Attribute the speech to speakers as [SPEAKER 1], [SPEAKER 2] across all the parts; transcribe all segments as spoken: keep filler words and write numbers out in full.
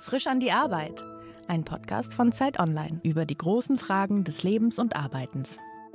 [SPEAKER 1] Frisch an die Arbeit. Ein Podcast von Zeit Online über die großen Fragen des Lebens und Arbeitens.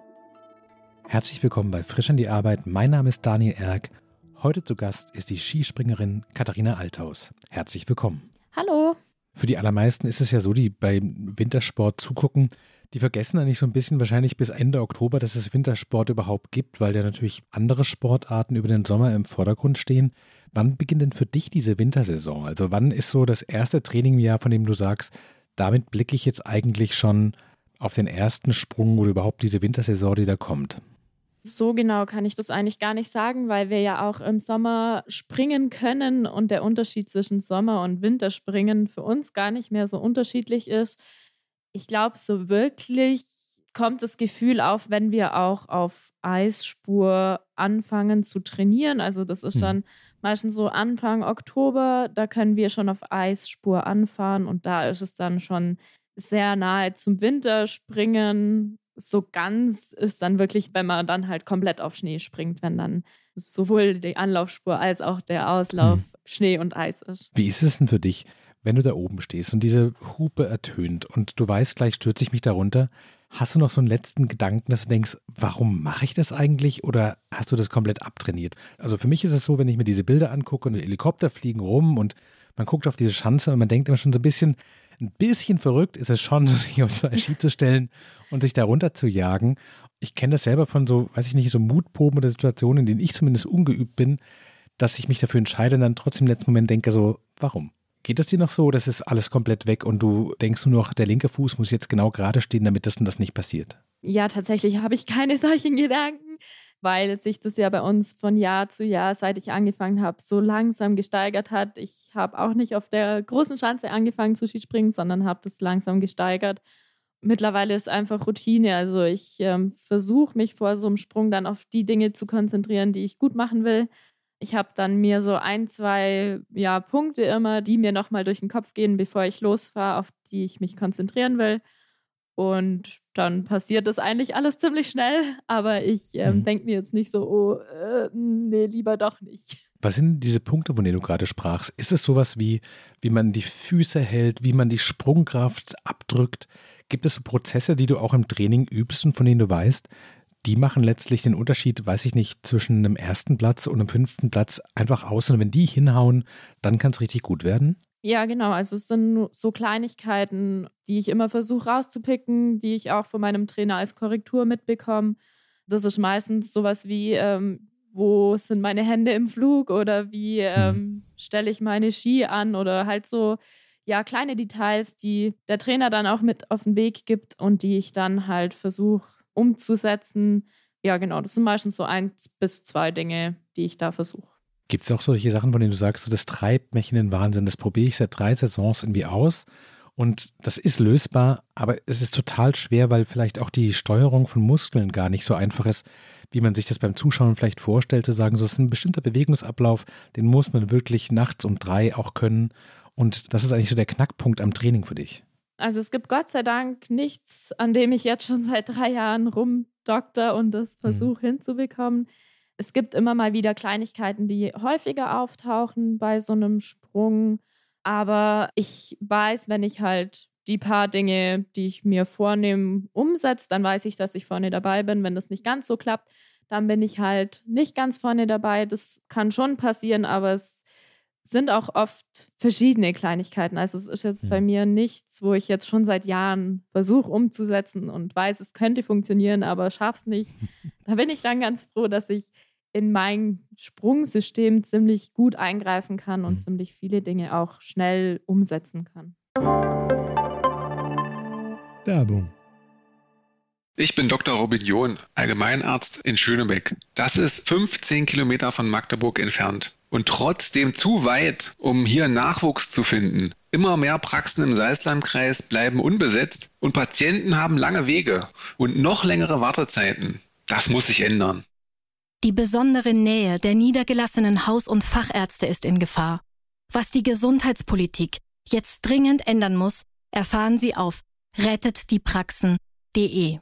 [SPEAKER 2] Herzlich willkommen bei Frisch an die Arbeit. Mein Name ist Daniel Erck. Heute zu Gast ist die Skispringerin Katharina Althaus. Herzlich willkommen.
[SPEAKER 1] Hallo.
[SPEAKER 2] Für die allermeisten ist es ja so, die beim Wintersport zugucken, die vergessen eigentlich so ein bisschen wahrscheinlich bis Ende Oktober, dass es Wintersport überhaupt gibt, weil ja natürlich andere Sportarten über den Sommer im Vordergrund stehen. Wann beginnt denn für dich diese Wintersaison? Also wann ist so das erste Training im Jahr, von dem du sagst, damit blicke ich jetzt eigentlich schon auf den ersten Sprung oder überhaupt diese Wintersaison, die da kommt?
[SPEAKER 3] So genau kann ich das eigentlich gar nicht sagen, weil wir ja auch im Sommer springen können und der Unterschied zwischen Sommer- und Winterspringen für uns gar nicht mehr so unterschiedlich ist. Ich glaube, so wirklich kommt das Gefühl auf, wenn wir auch auf Eisspur anfangen zu trainieren. Also das ist dann meistens so Anfang Oktober, da können wir schon auf Eisspur anfahren und da ist es dann schon sehr nahe zum Winterspringen. So ganz ist dann wirklich, wenn man dann halt komplett auf Schnee springt, wenn dann sowohl die Anlaufspur als auch der Auslauf hm. Schnee und Eis ist.
[SPEAKER 2] Wie ist es denn für dich, wenn du da oben stehst und diese Hupe ertönt und du weißt, gleich stürze ich mich da runter? Hast du noch so einen letzten Gedanken, dass du denkst, warum mache ich das eigentlich, oder hast du das komplett abtrainiert? Also für mich ist es so, wenn ich mir diese Bilder angucke und die Helikopter fliegen rum und man guckt auf diese Schanze und man denkt immer schon so ein bisschen, ein bisschen verrückt ist es schon, sich auf so ein Ski zu stellen und sich da runter zu jagen. Ich kenne das selber von so, weiß ich nicht, so Mutproben oder Situationen, in denen ich zumindest ungeübt bin, dass ich mich dafür entscheide und dann trotzdem im letzten Moment denke so, warum? Geht es dir noch so, das ist alles komplett weg und du denkst nur noch, der linke Fuß muss jetzt genau gerade stehen, damit das und das nicht passiert?
[SPEAKER 3] Ja, tatsächlich habe ich keine solchen Gedanken, weil sich das ja bei uns von Jahr zu Jahr, seit ich angefangen habe, so langsam gesteigert hat. Ich habe auch nicht auf der großen Schanze angefangen zu Skispringen, sondern habe das langsam gesteigert. Mittlerweile ist einfach Routine. Also ich ähm, versuche mich vor so einem Sprung dann auf die Dinge zu konzentrieren, die ich gut machen will. Ich habe dann mir so ein, zwei ja, Punkte immer, die mir nochmal durch den Kopf gehen, bevor ich losfahre, auf die ich mich konzentrieren will. Und dann passiert das eigentlich alles ziemlich schnell, aber ich ähm, mhm. denke mir jetzt nicht so, oh, äh, nee, lieber doch nicht.
[SPEAKER 2] Was sind diese Punkte, von denen du gerade sprachst? Ist es sowas wie, wie man die Füße hält, wie man die Sprungkraft abdrückt? Gibt es so Prozesse, die du auch im Training übst und von denen du weißt, die machen letztlich den Unterschied, weiß ich nicht, zwischen einem ersten Platz und einem fünften Platz einfach aus. Und wenn die hinhauen, dann kann es richtig gut werden?
[SPEAKER 3] Ja, genau. Also es sind so Kleinigkeiten, die ich immer versuche rauszupicken, die ich auch von meinem Trainer als Korrektur mitbekomme. Das ist meistens sowas wie, ähm, wo sind meine Hände im Flug oder wie ähm, mhm. stelle ich meine Ski an oder halt so ja, kleine Details, die der Trainer dann auch mit auf den Weg gibt und die ich dann halt versuche umzusetzen. Ja, genau. Das sind meistens so eins bis zwei Dinge, die ich da versuche.
[SPEAKER 2] Gibt es auch solche Sachen, von denen du sagst, so, das treibt mich in den Wahnsinn, das probiere ich seit drei Saisons irgendwie aus und das ist lösbar, aber es ist total schwer, weil vielleicht auch die Steuerung von Muskeln gar nicht so einfach ist, wie man sich das beim Zuschauen vielleicht vorstellt, zu sagen, so ist ein bestimmter Bewegungsablauf, den muss man wirklich nachts um drei auch können und das ist eigentlich so der Knackpunkt am Training für dich.
[SPEAKER 3] Also es gibt Gott sei Dank nichts, an dem ich jetzt schon seit drei Jahren rumdokter und das versuche mhm. hinzubekommen. Es gibt immer mal wieder Kleinigkeiten, die häufiger auftauchen bei so einem Sprung. Aber ich weiß, wenn ich halt die paar Dinge, die ich mir vornehme, umsetze, dann weiß ich, dass ich vorne dabei bin. Wenn das nicht ganz so klappt, dann bin ich halt nicht ganz vorne dabei. Das kann schon passieren, aber es sind auch oft verschiedene Kleinigkeiten. Also es ist jetzt mhm. bei mir nichts, wo ich jetzt schon seit Jahren versuche umzusetzen und weiß, es könnte funktionieren, aber schaffe es nicht. Da bin ich dann ganz froh, dass ich in mein Sprungsystem ziemlich gut eingreifen kann und mhm. ziemlich viele Dinge auch schnell umsetzen kann.
[SPEAKER 2] Werbung.
[SPEAKER 4] Ich bin Doktor Robin John, Allgemeinarzt in Schönebeck. Das ist fünfzehn Kilometer von Magdeburg entfernt. Und trotzdem zu weit, um hier Nachwuchs zu finden. Immer mehr Praxen im Salzlandkreis bleiben unbesetzt und Patienten haben lange Wege und noch längere Wartezeiten. Das muss sich ändern.
[SPEAKER 5] Die besondere Nähe der niedergelassenen Haus- und Fachärzte ist in Gefahr. Was die Gesundheitspolitik jetzt dringend ändern muss, erfahren Sie auf rettet die praxen punkt de.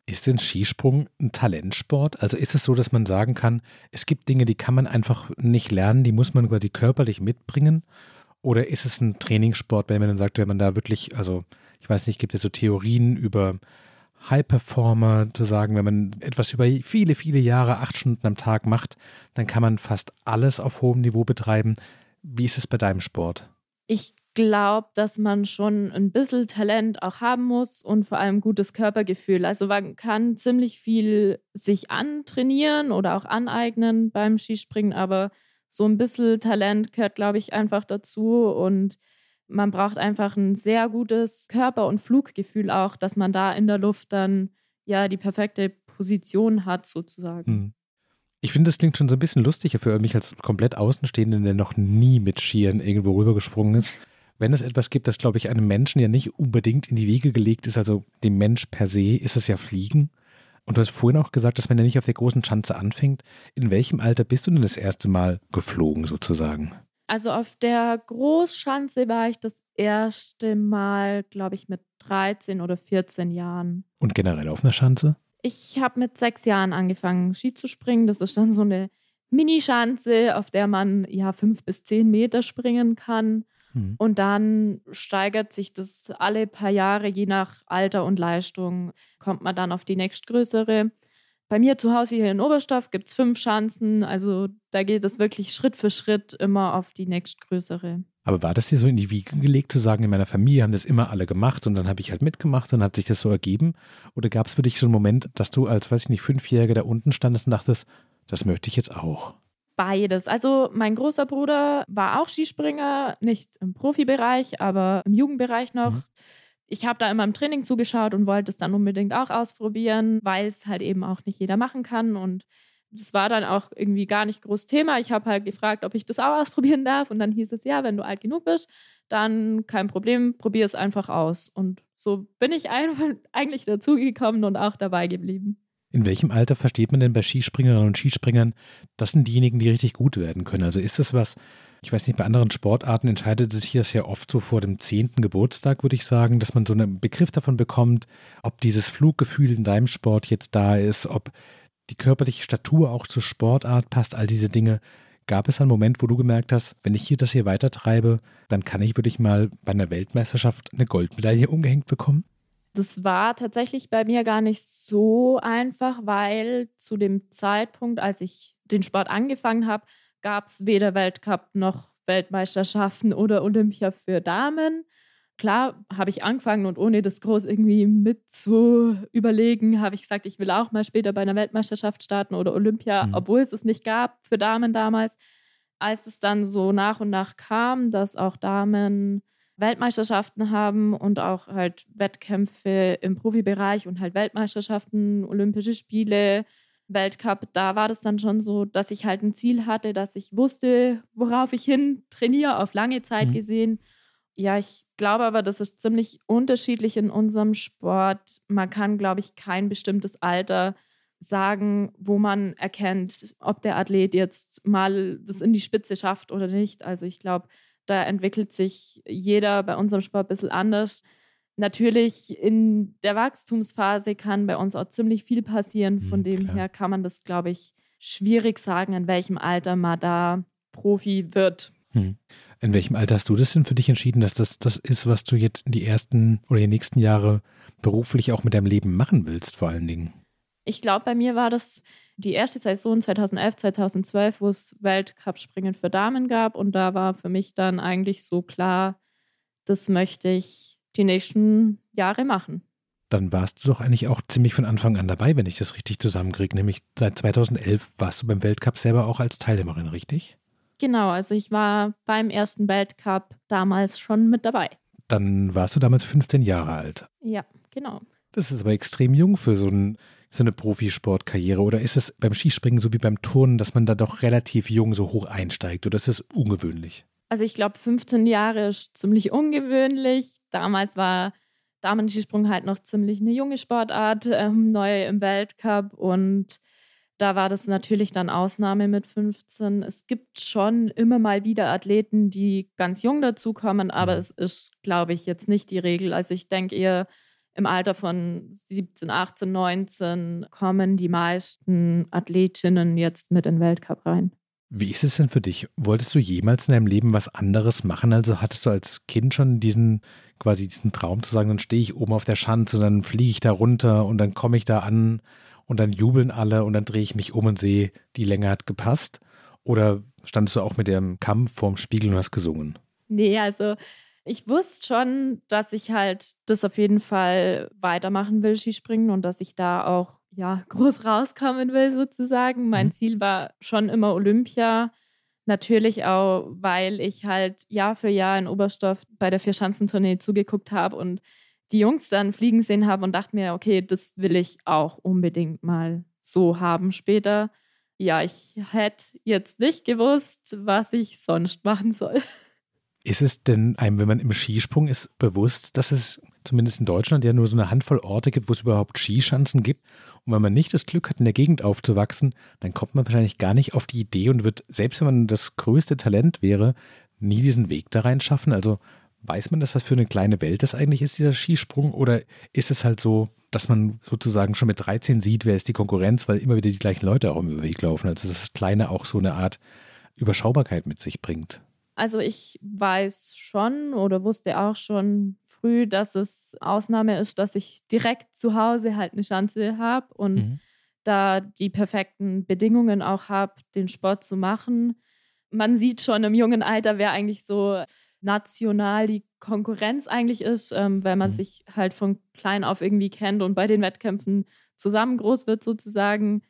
[SPEAKER 2] Ist denn Skisprung ein Talentsport? Also ist es so, dass man sagen kann, es gibt Dinge, die kann man einfach nicht lernen, die muss man quasi körperlich mitbringen? Oder ist es ein Trainingssport, wenn man dann sagt, wenn man da wirklich, also ich weiß nicht, gibt es so Theorien über High-Performer, zu sagen, wenn man etwas über viele, viele Jahre, acht Stunden am Tag macht, dann kann man fast alles auf hohem Niveau betreiben. Wie ist es bei deinem Sport?
[SPEAKER 3] Ich glaube, dass man schon ein bisschen Talent auch haben muss und vor allem gutes Körpergefühl. Also man kann ziemlich viel sich antrainieren oder auch aneignen beim Skispringen, aber so ein bisschen Talent gehört, glaube ich, einfach dazu und man braucht einfach ein sehr gutes Körper- und Fluggefühl auch, dass man da in der Luft dann ja die perfekte Position hat sozusagen.
[SPEAKER 2] Hm. Ich finde, das klingt schon so ein bisschen lustiger für mich als komplett Außenstehenden, der noch nie mit Skiern irgendwo rübergesprungen ist. Wenn es etwas gibt, das, glaube ich, einem Menschen ja nicht unbedingt in die Wiege gelegt ist, also dem Mensch per se, ist es ja Fliegen. Und du hast vorhin auch gesagt, dass man ja nicht auf der großen Schanze anfängt. In welchem Alter bist du denn das erste Mal geflogen sozusagen?
[SPEAKER 3] Also auf der Großschanze war ich das erste Mal, glaube ich, mit dreizehn oder vierzehn Jahren.
[SPEAKER 2] Und generell auf einer Schanze?
[SPEAKER 3] Ich habe mit sechs Jahren angefangen, Ski zu springen. Das ist dann so eine Minischanze, auf der man ja fünf bis zehn Meter springen kann.
[SPEAKER 2] Hm.
[SPEAKER 3] Und dann steigert sich das alle paar Jahre, je nach Alter und Leistung, kommt man dann auf die nächstgrößere. Bei mir zu Hause hier in Oberstdorf gibt es fünf Schanzen. Also da geht es wirklich Schritt für Schritt immer auf die nächstgrößere.
[SPEAKER 2] Aber war das dir so in die Wiege gelegt, zu sagen, in meiner Familie haben das immer alle gemacht und dann habe ich halt mitgemacht und hat sich das so ergeben? Oder gab es für dich so einen Moment, dass du als, weiß ich nicht, Fünfjähriger da unten standest und dachtest, das möchte ich jetzt auch?
[SPEAKER 3] Beides. Also mein großer Bruder war auch Skispringer, nicht im Profibereich, aber im Jugendbereich noch. Mhm. Ich habe da immer im Training zugeschaut und wollte es dann unbedingt auch ausprobieren, weil es halt eben auch nicht jeder machen kann. Und das war dann auch irgendwie gar nicht groß Thema. Ich habe halt gefragt, ob ich das auch ausprobieren darf. Und dann hieß es, ja, wenn du alt genug bist, dann kein Problem, probier es einfach aus. Und so bin ich einfach eigentlich dazugekommen und auch dabei geblieben.
[SPEAKER 2] In welchem Alter versteht man denn bei Skispringerinnen und Skispringern, das sind diejenigen, die richtig gut werden können? Also ist das was, ich weiß nicht, bei anderen Sportarten entscheidet sich das ja oft so vor dem zehnten Geburtstag, würde ich sagen, dass man so einen Begriff davon bekommt, ob dieses Fluggefühl in deinem Sport jetzt da ist, ob die körperliche Statur auch zur Sportart passt, all diese Dinge. Gab es einen Moment, wo du gemerkt hast, wenn ich hier das hier weitertreibe, dann kann ich wirklich mal bei einer Weltmeisterschaft eine Goldmedaille umgehängt bekommen?
[SPEAKER 3] Das war tatsächlich bei mir gar nicht so einfach, weil zu dem Zeitpunkt, als ich den Sport angefangen habe, gab es weder Weltcup noch Weltmeisterschaften oder Olympia für Damen. Klar, habe ich angefangen und ohne das groß irgendwie mit zu überlegen, habe ich gesagt, ich will auch mal später bei einer Weltmeisterschaft starten oder Olympia, mhm. obwohl es es nicht gab für Damen damals. Als es dann so nach und nach kam, dass auch Damen Weltmeisterschaften haben und auch halt Wettkämpfe im Profibereich und halt Weltmeisterschaften, Olympische Spiele, Weltcup, da war das dann schon so, dass ich halt ein Ziel hatte, dass ich wusste, worauf ich hin trainiere, auf lange Zeit mhm. gesehen. Ja, ich glaube aber, das ist ziemlich unterschiedlich in unserem Sport. Man kann, glaube ich, kein bestimmtes Alter sagen, wo man erkennt, ob der Athlet jetzt mal das in die Spitze schafft oder nicht. Also ich glaube, da entwickelt sich jeder bei unserem Sport ein bisschen anders. Natürlich in der Wachstumsphase kann bei uns auch ziemlich viel passieren. Von dem Klar. her kann man das, glaube ich, schwierig sagen, in welchem Alter man da Profi wird.
[SPEAKER 2] Hm. In welchem Alter hast du das denn für dich entschieden, dass das das ist, was du jetzt die ersten oder die nächsten Jahre beruflich auch mit deinem Leben machen willst, vor allen Dingen?
[SPEAKER 3] Ich glaube, bei mir war das die erste Saison zweitausendelf, zweitausendzwölf, wo es Weltcup-Springen für Damen gab. Und da war für mich dann eigentlich so klar, das möchte ich die nächsten Jahre machen.
[SPEAKER 2] Dann warst du doch eigentlich auch ziemlich von Anfang an dabei, wenn ich das richtig zusammenkriege. Nämlich seit zweitausendelf warst du beim Weltcup selber auch als Teilnehmerin, richtig?
[SPEAKER 3] Genau, also ich war beim ersten Weltcup damals schon mit dabei.
[SPEAKER 2] Dann warst du damals fünfzehn Jahre alt.
[SPEAKER 3] Ja, genau.
[SPEAKER 2] Das ist aber extrem jung für so, ein, so eine Profisportkarriere. Oder ist es beim Skispringen so wie beim Turnen, dass man da doch relativ jung so hoch einsteigt? Oder ist es ungewöhnlich?
[SPEAKER 3] Also ich glaube, fünfzehn Jahre ist ziemlich ungewöhnlich. Damals war Damen-Skisprung halt noch ziemlich eine junge Sportart, ähm, neu im Weltcup. Und da war das natürlich dann Ausnahme mit fünfzehn. Es gibt schon immer mal wieder Athleten, die ganz jung dazukommen, aber mhm. es ist, glaube ich, jetzt nicht die Regel. Also ich denke eher, im Alter von siebzehn, achtzehn, neunzehn kommen die meisten Athletinnen jetzt mit in den Weltcup rein.
[SPEAKER 2] Wie ist es denn für dich? Wolltest du jemals in deinem Leben was anderes machen? Also hattest du als Kind schon diesen quasi diesen Traum zu sagen, dann stehe ich oben auf der Schanze und dann fliege ich da runter und dann komme ich da an und dann jubeln alle und dann drehe ich mich um und sehe, die Länge hat gepasst? Oder standest du auch mit dem Kamm vorm Spiegel und hast gesungen?
[SPEAKER 3] Nee, also ich wusste schon, dass ich halt das auf jeden Fall weitermachen will, Skispringen, und dass ich da auch ja, groß rauskommen will sozusagen. Mein mhm. Ziel war schon immer Olympia. Natürlich auch, weil ich halt Jahr für Jahr in Oberstdorf bei der Vierschanzentournee zugeguckt habe und die Jungs dann fliegen sehen habe und dachte mir, okay, das will ich auch unbedingt mal so haben später. Ja, ich hätte jetzt nicht gewusst, was ich sonst machen soll.
[SPEAKER 2] Ist es denn einem, wenn man im Skisprung ist, bewusst, dass es zumindest in Deutschland ja nur so eine Handvoll Orte gibt, wo es überhaupt Skischanzen gibt? Und wenn man nicht das Glück hat, in der Gegend aufzuwachsen, dann kommt man wahrscheinlich gar nicht auf die Idee und wird, selbst wenn man das größte Talent wäre, nie diesen Weg da rein schaffen. Also weiß man das, was für eine kleine Welt das eigentlich ist, dieser Skisprung? Oder ist es halt so, dass man sozusagen schon mit dreizehn sieht, wer ist die Konkurrenz, weil immer wieder die gleichen Leute auch im Weg laufen? Also dass das Kleine auch so eine Art Überschaubarkeit mit sich bringt.
[SPEAKER 3] Also ich weiß schon oder wusste auch schon früh, dass es Ausnahme ist, dass ich direkt zu Hause halt eine Schanze habe und mhm. da die perfekten Bedingungen auch habe, den Sport zu machen. Man sieht schon im jungen Alter, wer eigentlich so national die Konkurrenz eigentlich ist, ähm, weil man mhm. sich halt von klein auf irgendwie kennt und bei den Wettkämpfen zusammen groß wird sozusagen.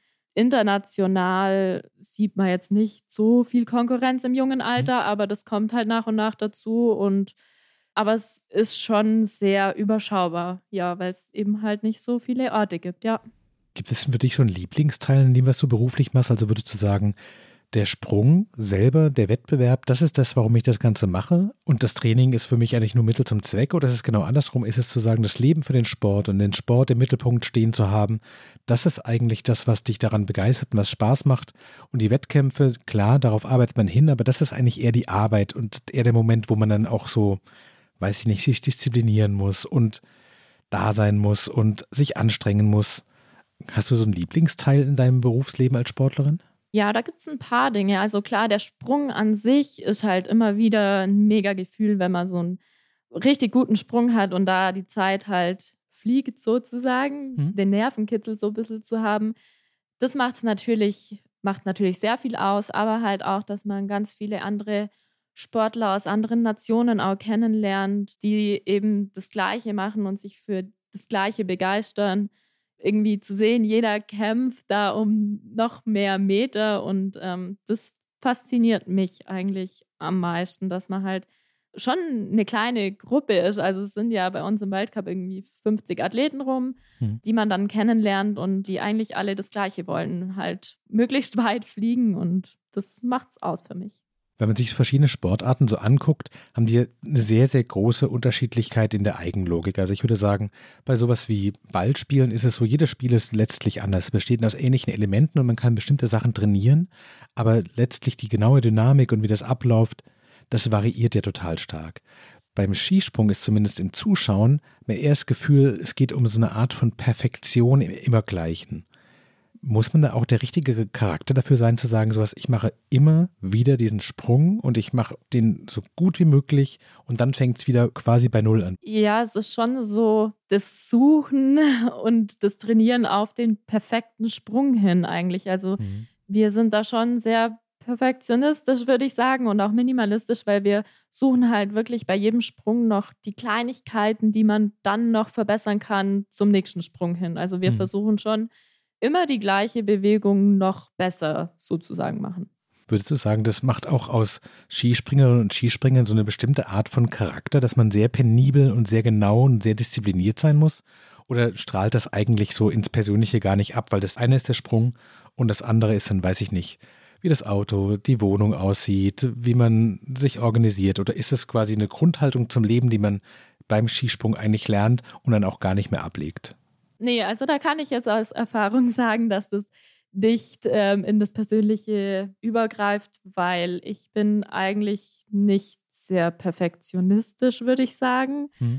[SPEAKER 3] International sieht man jetzt nicht so viel Konkurrenz im jungen Alter, mhm. aber das kommt halt nach und nach dazu. Und aber es ist schon sehr überschaubar, ja, weil es eben halt nicht so viele Orte gibt, ja.
[SPEAKER 2] Gibt es für dich so einen Lieblingsteil, in dem was du beruflich machst? Also würdest du sagen, der Sprung selber, der Wettbewerb, das ist das, warum ich das Ganze mache, und das Training ist für mich eigentlich nur Mittel zum Zweck, oder ist es genau andersrum? Ist es zu sagen, das Leben für den Sport und den Sport im Mittelpunkt stehen zu haben, das ist eigentlich das, was dich daran begeistert und was Spaß macht, und die Wettkämpfe, klar, darauf arbeitet man hin, aber das ist eigentlich eher die Arbeit und eher der Moment, wo man dann auch so, weiß ich nicht, sich disziplinieren muss und da sein muss und sich anstrengen muss. Hast du so einen Lieblingsteil in deinem Berufsleben als Sportlerin?
[SPEAKER 3] Ja, da gibt es ein paar Dinge. Also klar, der Sprung an sich ist halt immer wieder ein mega Gefühl, wenn man so einen richtig guten Sprung hat und da die Zeit halt fliegt sozusagen, mhm. den Nervenkitzel so ein bisschen zu haben. Das macht's natürlich, macht natürlich sehr viel aus, aber halt auch, dass man ganz viele andere Sportler aus anderen Nationen auch kennenlernt, die eben das Gleiche machen und sich für das Gleiche begeistern. Irgendwie zu sehen, jeder kämpft da um noch mehr Meter und ähm, das fasziniert mich eigentlich am meisten, dass man halt schon eine kleine Gruppe ist. Also es sind ja bei uns im Weltcup irgendwie fünfzig Athleten rum, mhm. die man dann kennenlernt und die eigentlich alle das Gleiche wollen, halt möglichst weit fliegen, und das macht's aus für mich.
[SPEAKER 2] Wenn man sich verschiedene Sportarten so anguckt, haben die eine sehr, sehr große Unterschiedlichkeit in der Eigenlogik. Also ich würde sagen, bei sowas wie Ballspielen ist es so, jedes Spiel ist letztlich anders. Es besteht aus ähnlichen Elementen und man kann bestimmte Sachen trainieren, aber letztlich die genaue Dynamik und wie das abläuft, das variiert ja total stark. Beim Skisprung ist zumindest im Zuschauen mir eher das Gefühl, es geht um so eine Art von Perfektion im Immergleichen. Muss man da auch der richtige Charakter dafür sein, zu sagen, sowas, ich mache immer wieder diesen Sprung und ich mache den so gut wie möglich und dann fängt es wieder quasi bei Null an?
[SPEAKER 3] Ja, es ist schon so das Suchen und das Trainieren auf den perfekten Sprung hin eigentlich. Also mhm. wir sind da schon sehr perfektionistisch, würde ich sagen, und auch minimalistisch, weil wir suchen halt wirklich bei jedem Sprung noch die Kleinigkeiten, die man dann noch verbessern kann zum nächsten Sprung hin. Also wir mhm. versuchen schon, immer die gleiche Bewegung noch besser sozusagen machen.
[SPEAKER 2] Würdest du sagen, das macht auch aus Skispringerinnen und Skispringern so eine bestimmte Art von Charakter, dass man sehr penibel und sehr genau und sehr diszipliniert sein muss? Oder strahlt das eigentlich so ins Persönliche gar nicht ab? Weil das eine ist der Sprung und das andere ist dann, weiß ich nicht, wie das Auto, die Wohnung aussieht, wie man sich organisiert. Oder ist es quasi eine Grundhaltung zum Leben, die man beim Skisprung eigentlich lernt und dann auch gar nicht mehr ablegt?
[SPEAKER 3] Nee, also da kann ich jetzt aus Erfahrung sagen, dass das nicht ähm, in das Persönliche übergreift, weil ich bin eigentlich nicht sehr perfektionistisch, würde ich sagen. Mhm.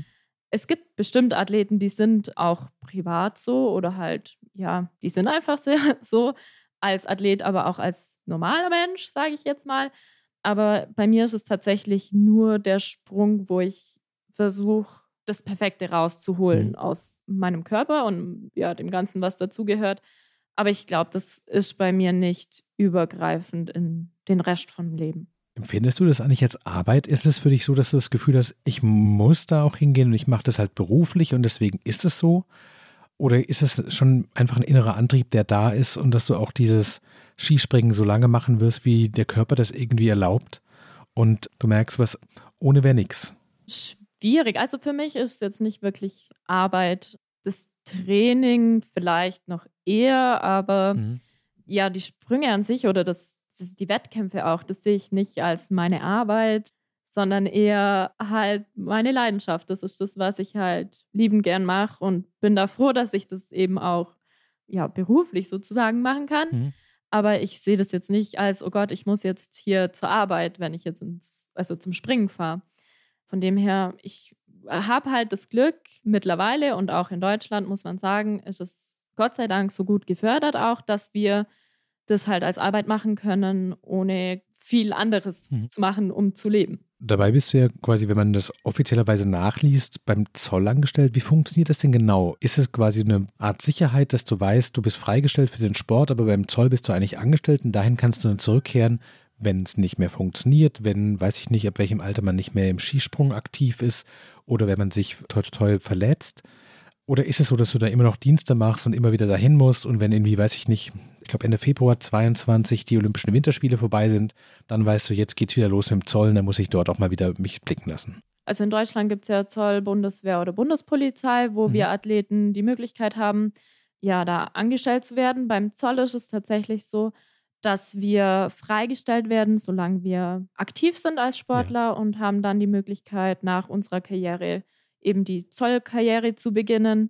[SPEAKER 3] Es gibt bestimmt Athleten, die sind auch privat so oder halt, ja, die sind einfach sehr so als Athlet, aber auch als normaler Mensch, sage ich jetzt mal. Aber bei mir ist es tatsächlich nur der Sprung, wo ich versuche, das Perfekte rauszuholen
[SPEAKER 2] Mhm.
[SPEAKER 3] aus meinem Körper und ja, dem Ganzen, was dazugehört. Aber ich glaube, das ist bei mir nicht übergreifend in den Rest vom Leben.
[SPEAKER 2] Empfindest du das eigentlich als Arbeit? Ist es für dich so, dass du das Gefühl hast, ich muss da auch hingehen und ich mache das halt beruflich und deswegen ist es so? Oder ist es schon einfach ein innerer Antrieb, der da ist und dass du auch dieses Skispringen so lange machen wirst, wie der Körper das irgendwie erlaubt und du merkst, was ohne wäre nix?
[SPEAKER 3] Schwierig. Also für mich ist es jetzt nicht wirklich Arbeit. Das Training vielleicht noch eher, aber
[SPEAKER 2] Mhm.
[SPEAKER 3] ja, die Sprünge an sich oder das, das, die Wettkämpfe auch, das sehe ich nicht als meine Arbeit, sondern eher halt meine Leidenschaft. Das ist das, was ich halt liebend gern mache und bin da froh, dass ich das eben auch ja, beruflich sozusagen machen kann.
[SPEAKER 2] Mhm.
[SPEAKER 3] Aber ich sehe das jetzt nicht als, oh Gott, ich muss jetzt hier zur Arbeit, wenn ich jetzt ins, also zum Springen fahre. Von dem her, ich habe halt das Glück mittlerweile und auch in Deutschland, muss man sagen, ist es Gott sei Dank so gut gefördert auch, dass wir das halt als Arbeit machen können, ohne viel anderes
[SPEAKER 2] Mhm.
[SPEAKER 3] zu machen, um zu leben.
[SPEAKER 2] Dabei bist du ja quasi, wenn man das offiziellerweise nachliest, beim Zoll angestellt. Wie funktioniert das denn genau? Ist es quasi eine Art Sicherheit, dass du weißt, du bist freigestellt für den Sport, aber beim Zoll bist du eigentlich angestellt und dahin kannst du dann zurückkehren, wenn es nicht mehr funktioniert, wenn, weiß ich nicht, ab welchem Alter man nicht mehr im Skisprung aktiv ist oder wenn man sich toi toi toi verletzt? Oder ist es so, dass du da immer noch Dienste machst und immer wieder dahin musst und wenn irgendwie, weiß ich nicht, ich glaube Ende Februar zweiundzwanzig die Olympischen Winterspiele vorbei sind, dann weißt du, jetzt geht's wieder los mit dem Zoll und dann muss ich dort auch mal wieder mich blicken lassen.
[SPEAKER 3] Also in Deutschland gibt es ja Zoll, Bundeswehr oder Bundespolizei, wo
[SPEAKER 2] Mhm.
[SPEAKER 3] wir Athleten die Möglichkeit haben, ja, da angestellt zu werden. Beim Zoll ist es tatsächlich so, dass wir freigestellt werden, solange wir aktiv sind als Sportler und haben dann die Möglichkeit, nach unserer Karriere eben die Zollkarriere zu beginnen.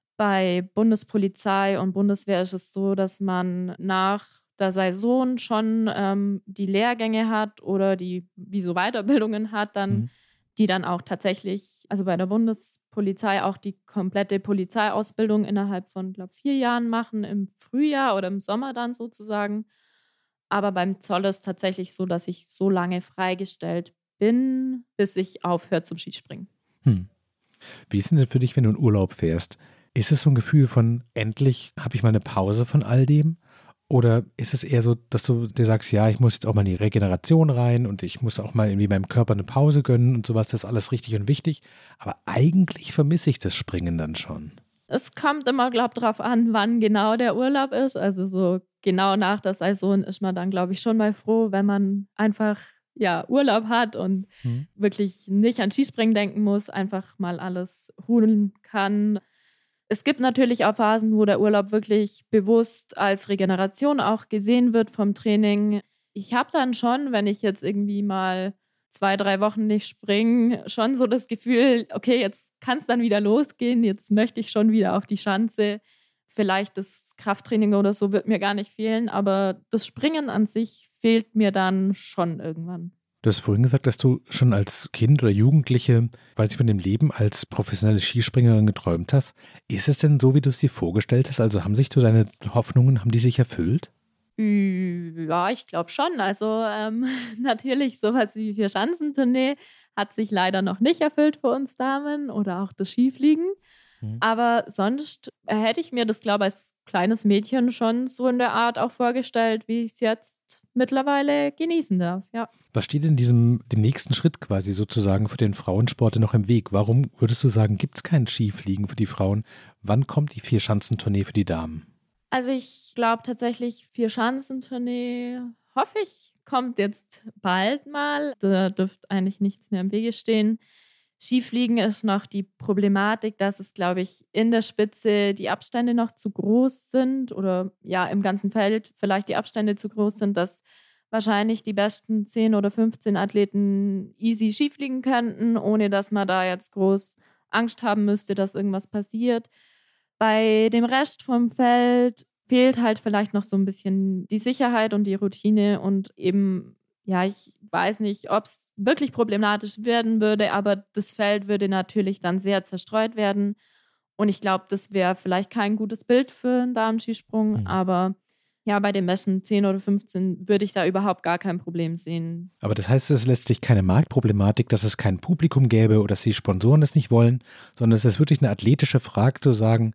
[SPEAKER 3] Bei Bundespolizei und Bundeswehr ist es so, dass man nach der Saison schon ähm, die Lehrgänge hat oder die wie so Weiterbildungen hat, dann,
[SPEAKER 2] Mhm.
[SPEAKER 3] die dann auch tatsächlich, also bei der Bundespolizei auch die komplette Polizeiausbildung innerhalb von, glaube ich, vier Jahren machen, im Frühjahr oder im Sommer dann sozusagen. Aber beim Zoll ist es tatsächlich so, dass ich so lange freigestellt bin, bis ich aufhöre zum Skispringen.
[SPEAKER 2] Hm. Wie ist denn das für dich, wenn du in Urlaub fährst? Ist es so ein Gefühl von, endlich habe ich mal eine Pause von all dem? Oder ist es eher so, dass du dir sagst, ja, ich muss jetzt auch mal in die Regeneration rein und ich muss auch mal irgendwie meinem Körper eine Pause gönnen und sowas, das ist alles richtig und wichtig. Aber eigentlich vermisse ich das Springen dann schon.
[SPEAKER 3] Es kommt immer, glaube ich, darauf an, wann genau der Urlaub ist. Also so genau nach der Saison ist man dann, glaube ich, schon mal froh, wenn man einfach ja, Urlaub hat und
[SPEAKER 2] Mhm.
[SPEAKER 3] wirklich nicht an Skispringen denken muss, einfach mal alles ruhen kann. Es gibt natürlich auch Phasen, wo der Urlaub wirklich bewusst als Regeneration auch gesehen wird vom Training. Ich habe dann schon, wenn ich jetzt irgendwie mal zwei, drei Wochen nicht springe, schon so das Gefühl, okay, jetzt kann es dann wieder losgehen, jetzt möchte ich schon wieder auf die Schanze. Vielleicht das Krafttraining oder so wird mir gar nicht fehlen, aber das Springen an sich fehlt mir dann schon irgendwann.
[SPEAKER 2] Du hast vorhin gesagt, dass du schon als Kind oder Jugendliche, weiß ich, von dem Leben als professionelle Skispringerin geträumt hast. Ist es denn so, wie du es dir vorgestellt hast? Also haben sich so deine Hoffnungen, haben die sich erfüllt?
[SPEAKER 3] Ja, ich glaube schon. Also ähm, natürlich sowas wie Vierschanzentournee hat sich leider noch nicht erfüllt für uns Damen oder auch das Skifliegen.
[SPEAKER 2] Mhm.
[SPEAKER 3] Aber sonst hätte ich mir das, glaube ich, als kleines Mädchen schon so in der Art auch vorgestellt, wie ich es jetzt mittlerweile genießen darf. Ja.
[SPEAKER 2] Was steht in diesem, dem nächsten Schritt quasi sozusagen für den Frauensport noch im Weg? Warum würdest du sagen, gibt es kein Skifliegen für die Frauen? Wann kommt die Vierschanzentournee für die Damen?
[SPEAKER 3] Also ich glaube tatsächlich, Vierschanzentournee, hoffe ich, kommt jetzt bald mal. Da dürfte eigentlich nichts mehr im Wege stehen. Skifliegen ist noch die Problematik, dass es, glaube ich, in der Spitze die Abstände noch zu groß sind oder ja, im ganzen Feld vielleicht die Abstände zu groß sind, dass wahrscheinlich die besten zehn oder fünfzehn Athleten easy Skifliegen könnten, ohne dass man da jetzt groß Angst haben müsste, dass irgendwas passiert. Bei dem Rest vom Feld fehlt halt vielleicht noch so ein bisschen die Sicherheit und die Routine und eben ja, ich weiß nicht, ob es wirklich problematisch werden würde, aber das Feld würde natürlich dann sehr zerstreut werden. Und ich glaube, das wäre vielleicht kein gutes Bild für einen Damenskisprung,
[SPEAKER 2] Mhm.
[SPEAKER 3] aber ja, bei den Meschen zehn oder fünfzehn würde ich da überhaupt gar kein Problem sehen.
[SPEAKER 2] Aber das heißt, es ist letztlich keine Marktproblematik, dass es kein Publikum gäbe oder dass die Sponsoren das nicht wollen, sondern es ist wirklich eine athletische Frage zu sagen,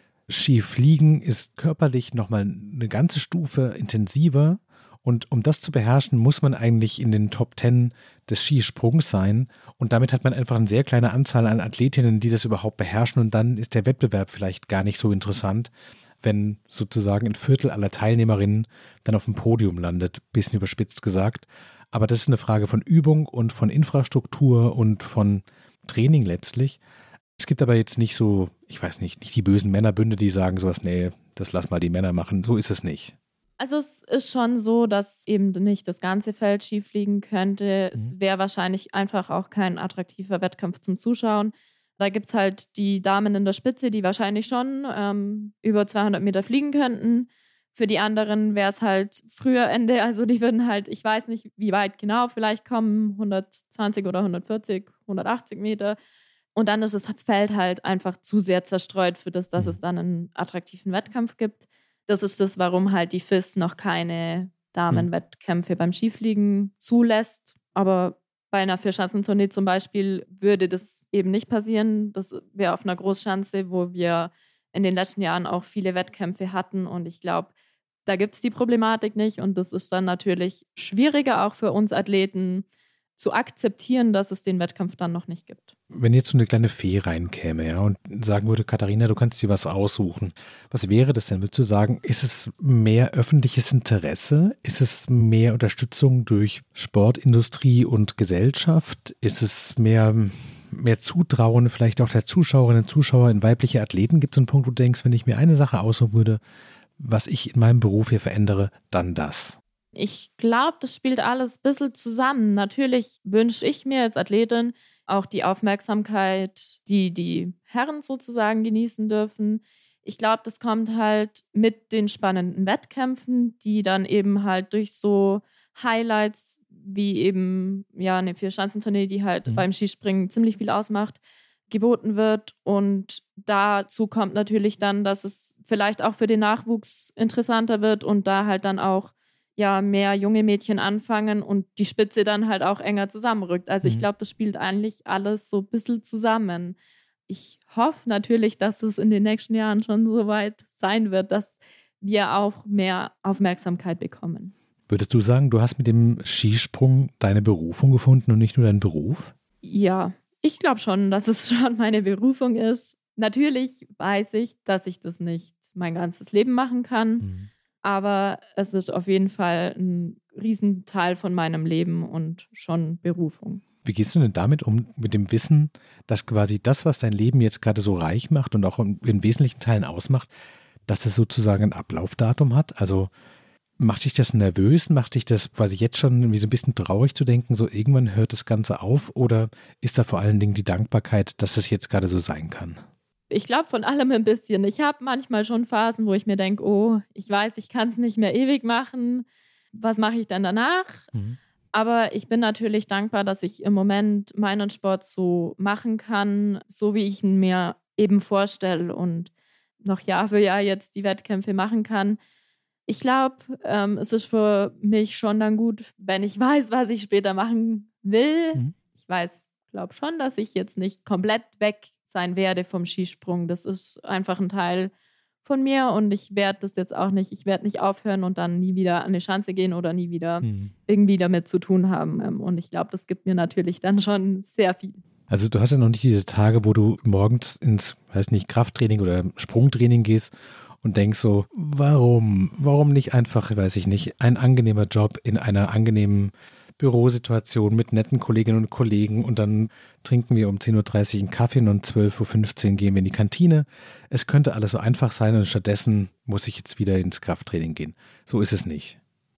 [SPEAKER 2] Skifliegen ist körperlich nochmal eine ganze Stufe intensiver und um das zu beherrschen, muss man eigentlich in den Top Ten des Skisprungs sein und damit hat man einfach eine sehr kleine Anzahl an Athletinnen, die das überhaupt beherrschen und dann ist der Wettbewerb vielleicht gar nicht so interessant, wenn sozusagen ein Viertel aller Teilnehmerinnen dann auf dem Podium landet, bisschen überspitzt gesagt. Aber das ist eine Frage von Übung und von Infrastruktur und von Training letztlich. Es gibt aber jetzt nicht so, ich weiß nicht, nicht die bösen Männerbünde, die sagen sowas, nee, das lass mal die Männer machen. So ist es nicht.
[SPEAKER 3] Also es ist schon so, dass eben nicht das ganze Feld Ski fliegen könnte. Mhm. Es wäre wahrscheinlich einfach auch kein attraktiver Wettkampf zum Zuschauen. Da gibt es halt die Damen in der Spitze, die wahrscheinlich schon ähm, über zweihundert Meter fliegen könnten. Für die anderen wäre es halt früher Ende. Also die würden halt, ich weiß nicht, wie weit genau vielleicht kommen, hundertzwanzig oder hundertvierzig, hundertachtzig Meter. Und dann ist das Feld halt einfach zu sehr zerstreut für das, dass mhm. es dann einen attraktiven Wettkampf gibt. Das ist das, warum halt die F I S noch keine Damenwettkämpfe mhm. beim Skifliegen zulässt. Aber bei einer Vierschanzentournee zum Beispiel würde das eben nicht passieren. Das wäre auf einer Großschanze, wo wir in den letzten Jahren auch viele Wettkämpfe hatten. Und ich glaube, da gibt es die Problematik nicht. Und das ist dann natürlich schwieriger auch für uns Athleten zu akzeptieren, dass es den Wettkampf dann noch nicht gibt.
[SPEAKER 2] Wenn jetzt so eine kleine Fee reinkäme, ja, und sagen würde, Katharina, du kannst dir was aussuchen. Was wäre das denn? Würdest du sagen, ist es mehr öffentliches Interesse? Ist es mehr Unterstützung durch Sportindustrie und Gesellschaft? Ist es mehr, mehr Zutrauen vielleicht auch der Zuschauerinnen und Zuschauer in weibliche Athleten? Gibt es einen Punkt, wo du denkst, wenn ich mir eine Sache aussuchen würde, was ich in meinem Beruf hier verändere, dann das?
[SPEAKER 3] Ich glaube, das spielt alles ein bisschen zusammen. Natürlich wünsche ich mir als Athletin auch die Aufmerksamkeit, die die Herren sozusagen genießen dürfen. Ich glaube, das kommt halt mit den spannenden Wettkämpfen, die dann eben halt durch so Highlights wie eben ja eine Vierschanzentournee, die halt mhm. beim Skispringen ziemlich viel ausmacht, geboten wird. Und dazu kommt natürlich dann, dass es vielleicht auch für den Nachwuchs interessanter wird und da halt dann auch ja mehr junge Mädchen anfangen und die Spitze dann halt auch enger zusammenrückt. Also ich glaube, das spielt eigentlich alles so ein bisschen zusammen. Ich hoffe natürlich, dass es in den nächsten Jahren schon so weit sein wird, dass wir auch mehr Aufmerksamkeit bekommen.
[SPEAKER 2] Würdest du sagen, du hast mit dem Skisprung deine Berufung gefunden und nicht nur deinen Beruf?
[SPEAKER 3] Ja, ich glaube schon, dass es schon meine Berufung ist. Natürlich weiß ich, dass ich das nicht mein ganzes Leben machen kann. Mhm. Aber es ist auf jeden Fall ein Riesenteil von meinem Leben und schon Berufung.
[SPEAKER 2] Wie gehst du denn damit um, mit dem Wissen, dass quasi das, was dein Leben jetzt gerade so reich macht und auch in, in wesentlichen Teilen ausmacht, dass es sozusagen ein Ablaufdatum hat? Also macht dich das nervös? Macht dich das quasi jetzt schon irgendwie so ein bisschen traurig zu denken, so irgendwann hört das Ganze auf? Oder ist da vor allen Dingen die Dankbarkeit, dass es jetzt gerade so sein kann?
[SPEAKER 3] Ich glaube von allem ein bisschen. Ich habe manchmal schon Phasen, wo ich mir denke, oh, ich weiß, ich kann es nicht mehr ewig machen. Was mache ich dann danach? Mhm. Aber ich bin natürlich dankbar, dass ich im Moment meinen Sport so machen kann, so wie ich ihn mir eben vorstelle und noch Jahr für Jahr jetzt die Wettkämpfe machen kann. Ich glaube, ähm, es ist für mich schon dann gut, wenn ich weiß, was ich später machen will. Mhm. Ich weiß, glaube schon, dass ich jetzt nicht komplett weg sein werde vom Skisprung. Das ist einfach ein Teil von mir und ich werde das jetzt auch nicht, ich werde nicht aufhören und dann nie wieder an eine Schanze gehen oder nie wieder mhm. irgendwie damit zu tun haben. Und ich glaube, das gibt mir natürlich dann schon sehr viel.
[SPEAKER 2] Also du hast ja noch nicht diese Tage, wo du morgens ins, weiß nicht, Krafttraining oder Sprungtraining gehst und denkst so, warum, warum nicht einfach, weiß ich nicht, ein angenehmer Job in einer angenehmen Bürosituation mit netten Kolleginnen und Kollegen und dann trinken wir um zehn Uhr dreißig einen Kaffee und um zwölf Uhr fünfzehn gehen wir in die Kantine. Es könnte alles so einfach sein und stattdessen muss ich jetzt wieder ins Krafttraining gehen. So ist es nicht.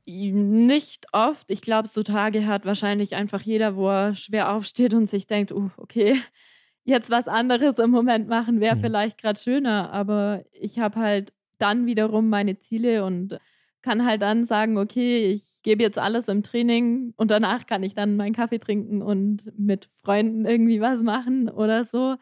[SPEAKER 3] Nicht oft. Ich glaube, so Tage hat wahrscheinlich einfach jeder, wo er schwer aufsteht und sich denkt, uh, okay, jetzt was anderes im Moment machen wäre mhm. vielleicht gerade schöner, aber ich habe halt dann wiederum meine Ziele und kann halt dann sagen, okay, ich gebe jetzt alles im Training und danach kann ich dann meinen Kaffee trinken und mit Freunden irgendwie was machen oder so.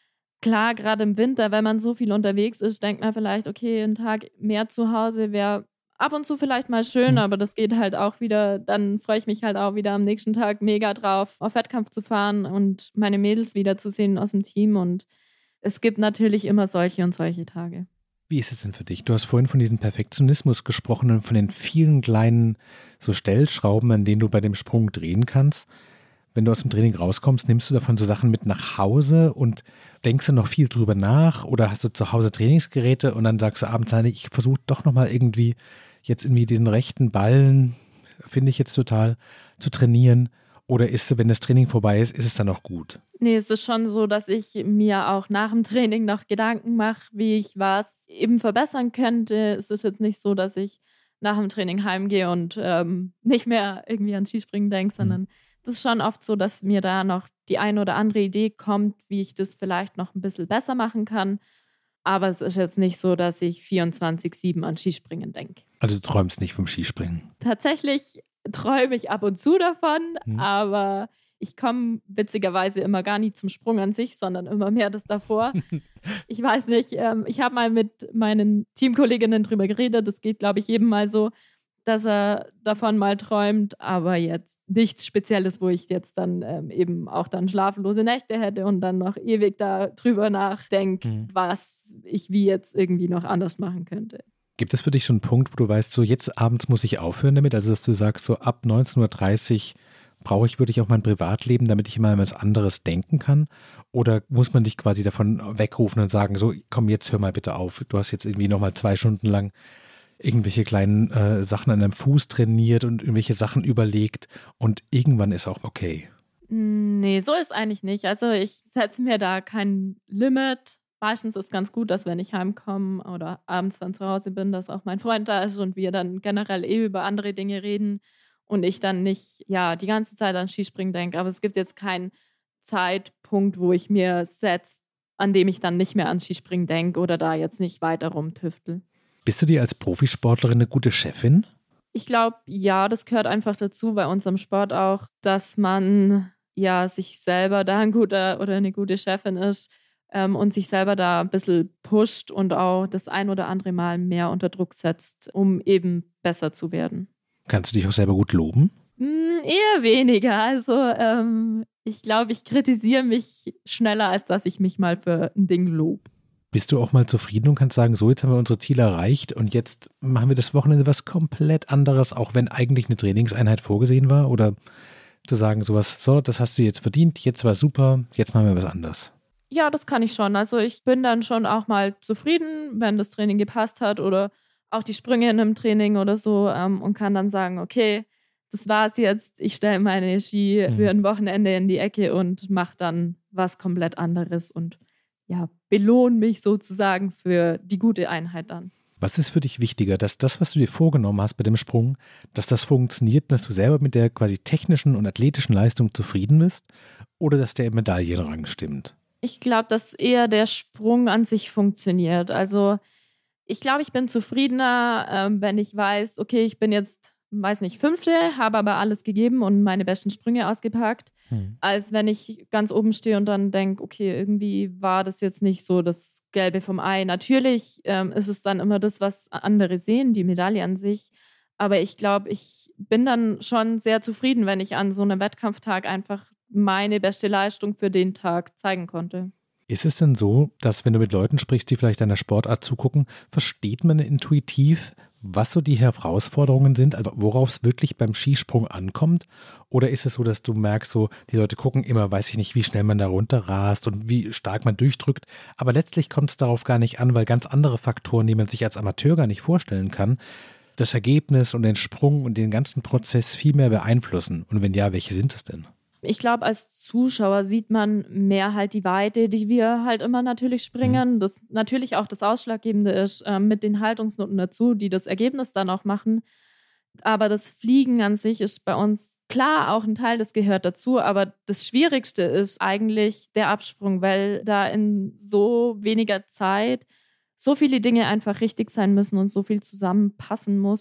[SPEAKER 3] Klar, gerade im Winter, wenn man so viel unterwegs ist, denkt man vielleicht, okay, ein Tag mehr zu Hause wäre ab und zu vielleicht mal schön, aber das geht halt auch wieder, dann freue ich mich halt auch wieder am nächsten Tag mega drauf, auf Wettkampf zu fahren und meine Mädels wiederzusehen aus dem Team. Und es gibt natürlich immer solche und solche Tage.
[SPEAKER 2] Wie ist es denn für dich? Du hast vorhin von diesem Perfektionismus gesprochen und von den vielen kleinen so Stellschrauben, an denen du bei dem Sprung drehen kannst. Wenn du aus dem Training rauskommst, nimmst du davon so Sachen mit nach Hause und denkst du noch viel drüber nach oder hast du zu Hause Trainingsgeräte und dann sagst du abends, nein, ich versuche doch nochmal irgendwie jetzt irgendwie diesen rechten Ballen, finde ich jetzt total, zu trainieren? Oder ist, wenn das Training vorbei ist, ist es dann auch gut?
[SPEAKER 3] Nee, es ist schon so, dass ich mir auch nach dem Training noch Gedanken mache, wie ich was eben verbessern könnte. Es ist jetzt nicht so, dass ich nach dem Training heimgehe und ähm, nicht mehr irgendwie an Skispringen denke, sondern das ist schon oft so, dass mir da noch die eine oder andere Idee kommt, wie ich das vielleicht noch ein bisschen besser machen kann. Aber es ist jetzt nicht so, dass ich vierundzwanzig sieben an Skispringen denke.
[SPEAKER 2] Also du träumst nicht vom Skispringen?
[SPEAKER 3] Tatsächlich träume ich ab und zu davon,
[SPEAKER 2] Mhm.
[SPEAKER 3] aber ich komme witzigerweise immer gar nicht zum Sprung an sich, sondern immer mehr das davor. Ich weiß nicht, ähm, ich habe mal mit meinen Teamkolleginnen drüber geredet, das geht, glaube ich, jedem mal so, dass er davon mal träumt, aber jetzt nichts Spezielles, wo ich jetzt dann ähm, eben auch dann schlaflose Nächte hätte und dann noch ewig darüber nachdenke,
[SPEAKER 2] Mhm.
[SPEAKER 3] was ich wie jetzt irgendwie noch anders machen könnte.
[SPEAKER 2] Gibt es für dich so einen Punkt, wo du weißt, so jetzt abends muss ich aufhören damit? Also dass du sagst, so ab neunzehn Uhr dreißig brauche ich wirklich auch mein Privatleben, damit ich immer an was anderes denken kann? Oder muss man dich quasi davon wegrufen und sagen, so komm, jetzt hör mal bitte auf. Du hast jetzt irgendwie nochmal zwei Stunden lang irgendwelche kleinen äh, Sachen an deinem Fuß trainiert und irgendwelche Sachen überlegt und irgendwann ist auch okay.
[SPEAKER 3] Nee, so ist eigentlich nicht. Also ich setze mir da kein Limit. Meistens ist es ganz gut, dass wenn ich heimkomme oder abends dann zu Hause bin, dass auch mein Freund da ist und wir dann generell eh über andere Dinge reden und ich dann nicht ja die ganze Zeit an Skispringen denke. Aber es gibt jetzt keinen Zeitpunkt, wo ich mir setze, an dem ich dann nicht mehr an Skispringen denke oder da jetzt nicht weiter rumtüftel.
[SPEAKER 2] Bist du dir als Profisportlerin eine gute Chefin?
[SPEAKER 3] Ich glaube, ja, das gehört einfach dazu bei unserem Sport auch, dass man ja sich selber da ein guter oder eine gute Chefin ist ähm, und sich selber da ein bisschen pusht und auch das ein oder andere Mal mehr unter Druck setzt, um eben besser zu werden.
[SPEAKER 2] Kannst du dich auch selber gut loben?
[SPEAKER 3] Hm, eher weniger. Also ähm, ich glaube, ich kritisiere mich schneller, als dass ich mich mal für ein Ding lobe.
[SPEAKER 2] Bist du auch mal zufrieden und kannst sagen, so jetzt haben wir unsere Ziele erreicht und jetzt machen wir das Wochenende was komplett anderes, auch wenn eigentlich eine Trainingseinheit vorgesehen war? Oder zu sagen sowas, so, das hast du jetzt verdient, jetzt war super, jetzt machen wir was anderes?
[SPEAKER 3] Ja, das kann ich schon. Also ich bin dann schon auch mal zufrieden, wenn das Training gepasst hat oder auch die Sprünge in einem Training oder so ähm, und kann dann sagen, okay, das war's jetzt, ich stelle meine Ski
[SPEAKER 2] Mhm.
[SPEAKER 3] für ein Wochenende in die Ecke und mache dann was komplett anderes und ja, belohne mich sozusagen für die gute Einheit dann.
[SPEAKER 2] Was ist für dich wichtiger, dass das, was du dir vorgenommen hast bei dem Sprung, dass das funktioniert, dass du selber mit der quasi technischen und athletischen Leistung zufrieden bist oder dass der Medaillenrang stimmt?
[SPEAKER 3] Ich glaube, dass eher der Sprung an sich funktioniert. Also ich glaube, ich bin zufriedener, ähm, wenn ich weiß, okay, ich bin jetzt, weiß nicht, Fünfte, habe aber alles gegeben und meine besten Sprünge ausgepackt,
[SPEAKER 2] Hm.
[SPEAKER 3] als wenn ich ganz oben stehe und dann denke, okay, irgendwie war das jetzt nicht so das Gelbe vom Ei. Natürlich ähm, ist es dann immer das, was andere sehen, die Medaille an sich. Aber ich glaube, ich bin dann schon sehr zufrieden, wenn ich an so einem Wettkampftag einfach meine beste Leistung für den Tag zeigen konnte.
[SPEAKER 2] Ist es denn so, dass wenn du mit Leuten sprichst, die vielleicht deiner Sportart zugucken, versteht man intuitiv, was so die Herausforderungen sind, also worauf es wirklich beim Skisprung ankommt? Oder ist es so, dass du merkst, so die Leute gucken immer, weiß ich nicht, wie schnell man da runterrast und wie stark man durchdrückt, aber letztlich kommt es darauf gar nicht an, weil ganz andere Faktoren, die man sich als Amateur gar nicht vorstellen kann, das Ergebnis und den Sprung und den ganzen Prozess viel mehr beeinflussen. Und wenn ja, welche sind es denn?
[SPEAKER 3] Ich glaube, als Zuschauer sieht man mehr halt die Weite, die wir halt immer natürlich springen. Das natürlich auch das Ausschlaggebende ist ähm, mit den Haltungsnoten dazu, die das Ergebnis dann auch machen. Aber das Fliegen an sich ist bei uns klar auch ein Teil, das gehört dazu. Aber das Schwierigste ist eigentlich der Absprung, weil da in so weniger Zeit so viele Dinge einfach richtig sein müssen und so viel zusammenpassen muss,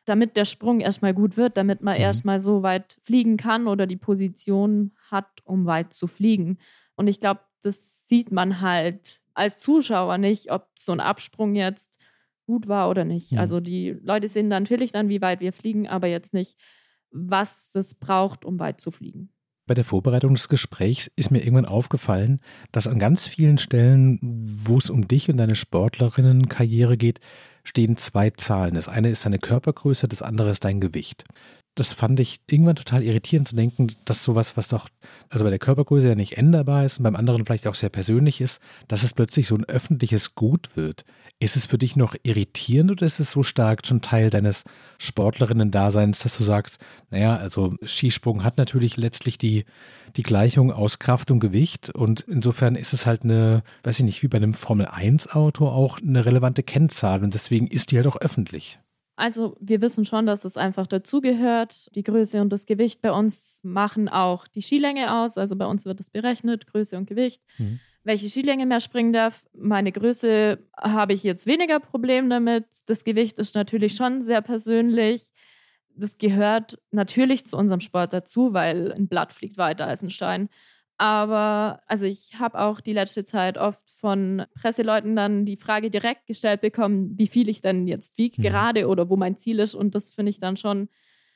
[SPEAKER 3] damit der Sprung erstmal gut wird, damit man mhm. erstmal so weit fliegen kann oder die Position hat, um weit zu fliegen. Und ich glaube, das sieht man halt als Zuschauer nicht, ob so ein Absprung jetzt gut war oder nicht. Mhm. Also die Leute sehen natürlich dann, wie weit wir fliegen, aber jetzt nicht, was es braucht, um weit zu fliegen.
[SPEAKER 2] Bei der Vorbereitung des Gesprächs ist mir irgendwann aufgefallen, dass an ganz vielen Stellen, wo es um dich und deine Sportlerinnenkarriere geht, stehen zwei Zahlen. Das eine ist deine Körpergröße, das andere ist dein Gewicht. Das fand ich irgendwann total irritierend zu denken, dass sowas, was doch, also bei der Körpergröße ja nicht änderbar ist und beim anderen vielleicht auch sehr persönlich ist, dass es plötzlich so ein öffentliches Gut wird. Ist es für dich noch irritierend oder ist es so stark schon Teil deines Sportlerinnen-Daseins, dass du sagst, naja, also Skisprung hat natürlich letztlich die, die Gleichung aus Kraft und Gewicht und insofern ist es halt eine, weiß ich nicht, wie bei einem Formel eins Auto auch eine relevante Kennzahl und deswegen ist die halt auch öffentlich.
[SPEAKER 3] Also wir wissen schon, dass es einfach dazugehört. Die Größe und das Gewicht bei uns machen auch die Skilänge aus. Also bei uns wird es berechnet, Größe und Gewicht. Mhm. Welche Skilänge mehr springen darf. Meine Größe habe ich jetzt weniger Problem damit. Das Gewicht ist natürlich schon sehr persönlich. Das gehört natürlich zu unserem Sport dazu, weil ein Blatt fliegt weiter als ein Stein. Aber also ich habe auch die letzte Zeit oft von Presseleuten dann die Frage direkt gestellt bekommen, wie viel ich denn jetzt wiege mhm. gerade oder wo mein Ziel ist. Und das finde ich dann schon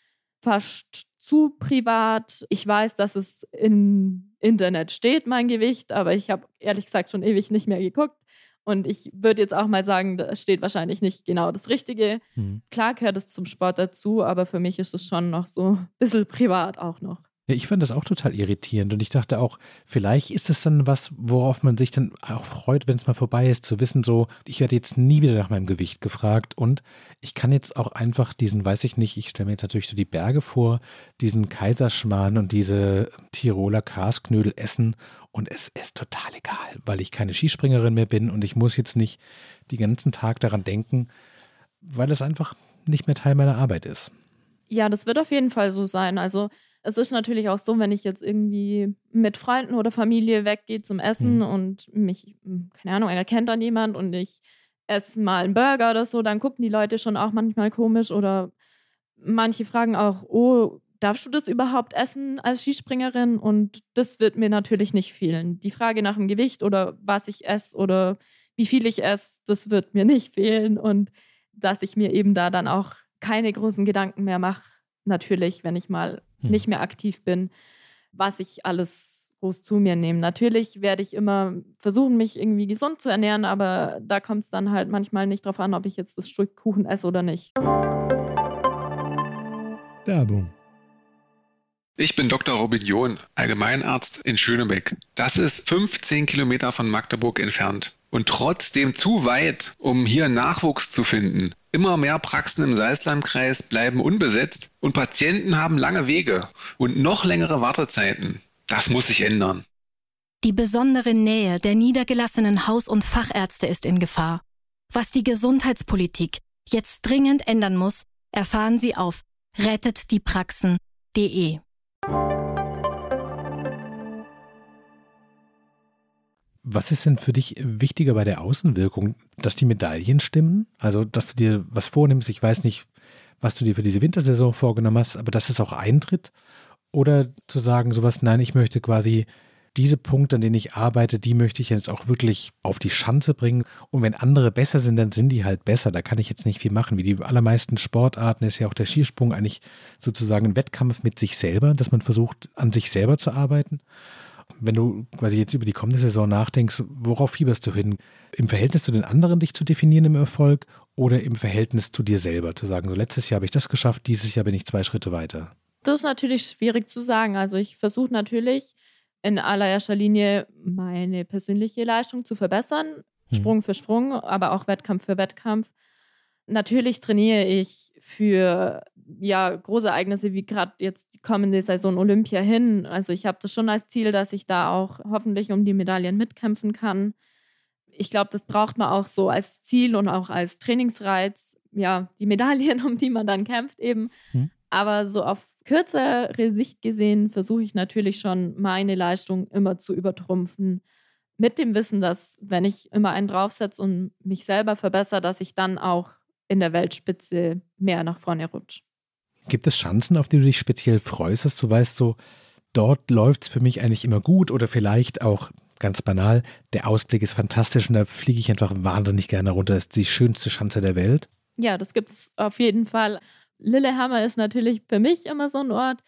[SPEAKER 3] fast zu privat. Ich weiß, dass es im Internet steht, mein Gewicht, aber ich habe ehrlich gesagt schon ewig nicht mehr geguckt. Und ich würde jetzt auch mal sagen, da steht wahrscheinlich nicht genau das Richtige. Mhm. Klar gehört es zum Sport dazu, aber für mich ist es schon noch so ein bisschen privat auch noch.
[SPEAKER 2] Ja, ich fand das auch total irritierend und ich dachte auch, vielleicht ist es dann was, worauf man sich dann auch freut, wenn es mal vorbei ist, zu wissen so, ich werde jetzt nie wieder nach meinem Gewicht gefragt und ich kann jetzt auch einfach diesen, weiß ich nicht, ich stelle mir jetzt natürlich so die Berge vor, diesen Kaiserschmarrn und diese Tiroler Karsknödel essen und es ist total egal, weil ich keine Skispringerin mehr bin und ich muss jetzt nicht den ganzen Tag daran denken, weil es einfach nicht mehr Teil meiner Arbeit ist.
[SPEAKER 3] Ja, das wird auf jeden Fall so sein, also es ist natürlich auch so, wenn ich jetzt irgendwie mit Freunden oder Familie weggehe zum Essen mhm. und mich, keine Ahnung, einer kennt dann jemand und ich esse mal einen Burger oder so, dann gucken die Leute schon auch manchmal komisch oder manche fragen auch, oh, darfst du das überhaupt essen als Skispringerin? Und das wird mir natürlich nicht fehlen. Die Frage nach dem Gewicht oder was ich esse oder wie viel ich esse, das wird mir nicht fehlen und dass ich mir eben da dann auch keine großen Gedanken mehr mache, natürlich, wenn ich mal hm. nicht mehr aktiv bin, was ich alles groß zu mir nehme. Natürlich werde ich immer versuchen, mich irgendwie gesund zu ernähren, aber da kommt es dann halt manchmal nicht drauf an, ob ich jetzt das Stück Kuchen esse oder nicht.
[SPEAKER 2] Werbung.
[SPEAKER 4] Ich bin Doktor Robin John, Allgemeinarzt in Schönebeck. Das ist fünfzehn Kilometer von Magdeburg entfernt. Und trotzdem zu weit, um hier Nachwuchs zu finden. Immer mehr Praxen im Salzlandkreis bleiben unbesetzt und Patienten haben lange Wege und noch längere Wartezeiten. Das muss sich ändern.
[SPEAKER 5] Die besondere Nähe der niedergelassenen Haus- und Fachärzte ist in Gefahr. Was die Gesundheitspolitik jetzt dringend ändern muss, erfahren Sie auf rettet die praxen punkt de.
[SPEAKER 2] Was ist denn für dich wichtiger bei der Außenwirkung, dass die Medaillen stimmen? Also, dass du dir was vornimmst, ich weiß nicht, was du dir für diese Wintersaison vorgenommen hast, aber dass es auch eintritt? Oder zu sagen sowas, nein, ich möchte quasi diese Punkte, an denen ich arbeite, die möchte ich jetzt auch wirklich auf die Schanze bringen. Und wenn andere besser sind, dann sind die halt besser. Da kann ich jetzt nicht viel machen. Wie die allermeisten Sportarten ist ja auch der Skisprung eigentlich sozusagen ein Wettkampf mit sich selber, dass man versucht, an sich selber zu arbeiten. Wenn du quasi jetzt über die kommende Saison nachdenkst, worauf fieberst du hin? Im Verhältnis zu den anderen dich zu definieren im Erfolg oder im Verhältnis zu dir selber? Zu sagen, so letztes Jahr habe ich das geschafft, dieses Jahr bin ich zwei Schritte weiter.
[SPEAKER 3] Das ist natürlich schwierig zu sagen. Also ich versuche natürlich in allererster Linie meine persönliche Leistung zu verbessern, hm. Sprung für Sprung, aber auch Wettkampf für Wettkampf. Natürlich trainiere ich für ja, große Ereignisse wie gerade jetzt die kommende Saison Olympia hin. Also ich habe das schon als Ziel, dass ich da auch hoffentlich um die Medaillen mitkämpfen kann. Ich glaube, das braucht man auch so als Ziel und auch als Trainingsreiz. Ja, die Medaillen, um die man dann kämpft eben. Hm. Aber so auf kürzere Sicht gesehen versuche ich natürlich schon, meine Leistung immer zu übertrumpfen. Mit dem Wissen, dass wenn ich immer einen draufsetze und mich selber verbessere, dass ich dann auch in der Weltspitze mehr nach vorne rutsche.
[SPEAKER 2] Gibt es Schanzen, auf die du dich speziell freust, dass du weißt, so dort läuft es für mich eigentlich immer gut oder vielleicht auch ganz banal, der Ausblick ist fantastisch und da fliege ich einfach wahnsinnig gerne runter. Das ist die schönste Schanze der Welt.
[SPEAKER 3] Ja, das gibt es auf jeden Fall. Lillehammer ist natürlich für mich immer so ein Ort,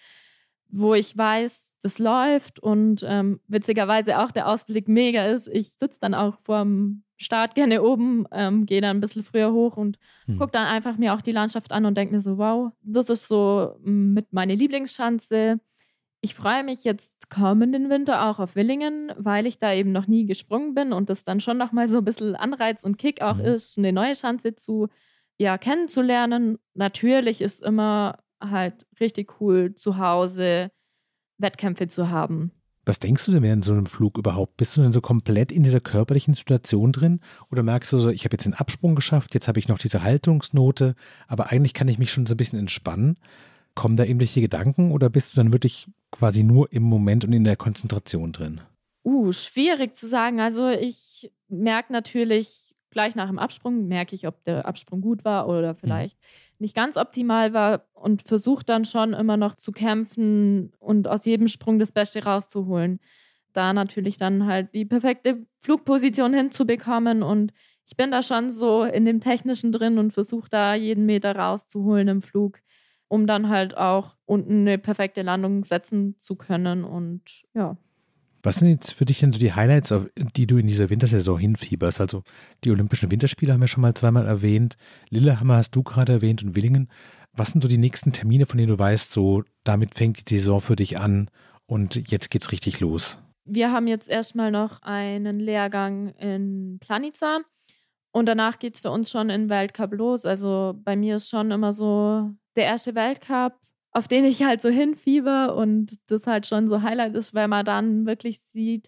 [SPEAKER 3] wo ich weiß, das läuft und ähm, witzigerweise auch der Ausblick mega ist. Ich sitze dann auch vorm Start gerne oben, ähm, gehe dann ein bisschen früher hoch und hm. gucke dann einfach mir auch die Landschaft an und denke mir so, wow, das ist so mit meine Lieblingsschanze. Ich freue mich jetzt kommenden Winter auch auf Willingen, weil ich da eben noch nie gesprungen bin und das dann schon nochmal so ein bisschen Anreiz und Kick auch mhm. ist, eine neue Schanze zu ja, kennenzulernen. Natürlich ist immer halt richtig cool, zu Hause Wettkämpfe zu haben.
[SPEAKER 2] Was denkst du denn während so einem Flug überhaupt? Bist du denn so komplett in dieser körperlichen Situation drin? Oder merkst du so, ich habe jetzt den Absprung geschafft, jetzt habe ich noch diese Haltungsnote, aber eigentlich kann ich mich schon so ein bisschen entspannen? Kommen da irgendwelche Gedanken oder bist du dann wirklich quasi nur im Moment und in der Konzentration drin?
[SPEAKER 3] Uh, schwierig zu sagen. Also ich merke natürlich gleich nach dem Absprung, merke ich, ob der Absprung gut war oder vielleicht mhm. nicht ganz optimal war und versuche dann schon immer noch zu kämpfen und aus jedem Sprung das Beste rauszuholen. Da natürlich dann halt die perfekte Flugposition hinzubekommen und ich bin da schon so in dem Technischen drin und versuche da jeden Meter rauszuholen im Flug, um dann halt auch unten eine perfekte Landung setzen zu können und ja.
[SPEAKER 2] Was sind jetzt für dich denn so die Highlights, auf die du in dieser Wintersaison hinfieberst? Also die Olympischen Winterspiele haben wir schon mal zweimal erwähnt, Lillehammer hast du gerade erwähnt und Willingen. Was sind so die nächsten Termine, von denen du weißt, so damit fängt die Saison für dich an und jetzt geht's richtig los?
[SPEAKER 3] Wir haben jetzt erstmal noch einen Lehrgang in Planica und danach geht es für uns schon in Weltcup los. Also bei mir ist schon immer so der erste Weltcup, auf den ich halt so hinfieber und das halt schon so Highlight ist, weil man dann wirklich sieht,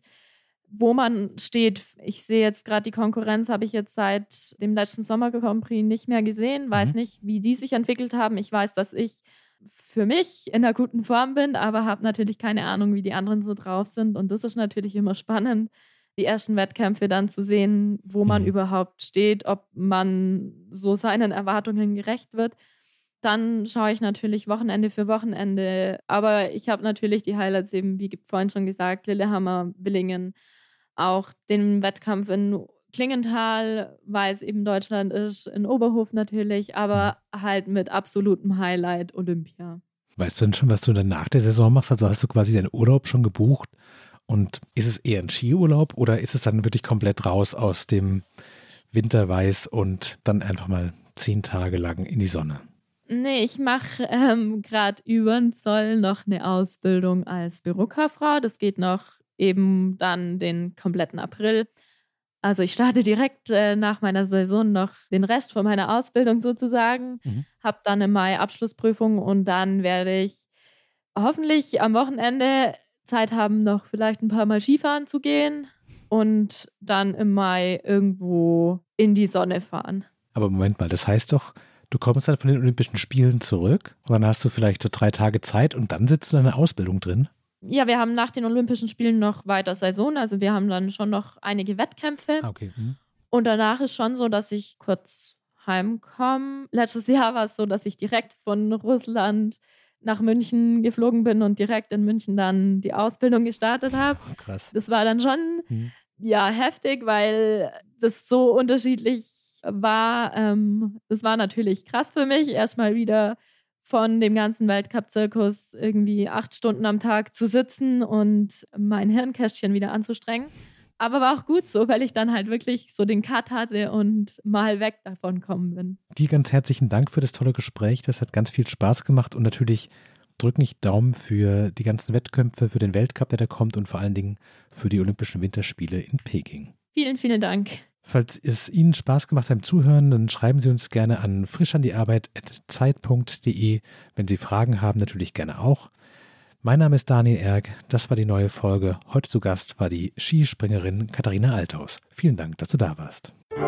[SPEAKER 3] wo man steht. Ich sehe jetzt gerade die Konkurrenz, habe ich jetzt seit dem letzten Sommer Grand Prix nicht mehr gesehen, weiß mhm. nicht, wie die sich entwickelt haben. Ich weiß, dass ich für mich in einer guten Form bin, aber habe natürlich keine Ahnung, wie die anderen so drauf sind und das ist natürlich immer spannend, die ersten Wettkämpfe dann zu sehen, wo man mhm. überhaupt steht, ob man so seinen Erwartungen gerecht wird. Dann schaue ich natürlich Wochenende für Wochenende. Aber ich habe natürlich die Highlights eben, wie vorhin schon gesagt, Lillehammer, Willingen, auch den Wettkampf in Klingenthal, weil es eben Deutschland ist, in Oberhof natürlich, aber halt mit absolutem Highlight Olympia.
[SPEAKER 2] Weißt du denn schon, was du dann nach der Saison machst? Also hast du quasi deinen Urlaub schon gebucht und ist es eher ein Skiurlaub oder ist es dann wirklich komplett raus aus dem Winterweiß und dann einfach mal zehn Tage lang in die Sonne?
[SPEAKER 3] Nee, ich mache ähm, gerade über den Zoll noch eine Ausbildung als Bürokauffrau. Das geht noch eben dann den kompletten April. Also ich starte direkt äh, nach meiner Saison noch den Rest von meiner Ausbildung sozusagen. Mhm. Habe dann im Mai Abschlussprüfung und dann werde ich hoffentlich am Wochenende Zeit haben, noch vielleicht ein paar Mal Skifahren zu gehen und dann im Mai irgendwo in die Sonne fahren.
[SPEAKER 2] Aber Moment mal, das heißt doch, du kommst dann von den Olympischen Spielen zurück und dann hast du vielleicht so drei Tage Zeit und dann sitzt du in einer Ausbildung drin?
[SPEAKER 3] Ja, wir haben nach den Olympischen Spielen noch weiter Saison, also wir haben dann schon noch einige Wettkämpfe.
[SPEAKER 2] Okay. Mhm.
[SPEAKER 3] Und danach ist schon so, dass ich kurz heimkomme. Letztes Jahr war es so, dass ich direkt von Russland nach München geflogen bin und direkt in München dann die Ausbildung gestartet habe.
[SPEAKER 2] Oh, krass.
[SPEAKER 3] Das war dann schon mhm. ja, heftig, weil das so unterschiedlich war. Ähm, das war natürlich krass für mich, erstmal wieder von dem ganzen Weltcup-Zirkus irgendwie acht Stunden am Tag zu sitzen und mein Hirnkästchen wieder anzustrengen. Aber war auch gut so, weil ich dann halt wirklich so den Cut hatte und mal weg davon kommen bin.
[SPEAKER 2] Dir ganz herzlichen Dank für das tolle Gespräch. Das hat ganz viel Spaß gemacht und natürlich drücke ich Daumen für die ganzen Wettkämpfe, für den Weltcup, der da kommt und vor allen Dingen für die Olympischen Winterspiele in Peking.
[SPEAKER 3] Vielen, vielen Dank.
[SPEAKER 2] Falls es Ihnen Spaß gemacht hat beim Zuhören, dann schreiben Sie uns gerne an frischandiearbeit at zeit punkt de. Wenn Sie Fragen haben, natürlich gerne auch. Mein Name ist Daniel Erck, das war die neue Folge. Heute zu Gast war die Skispringerin Katharina Althaus. Vielen Dank, dass du da warst.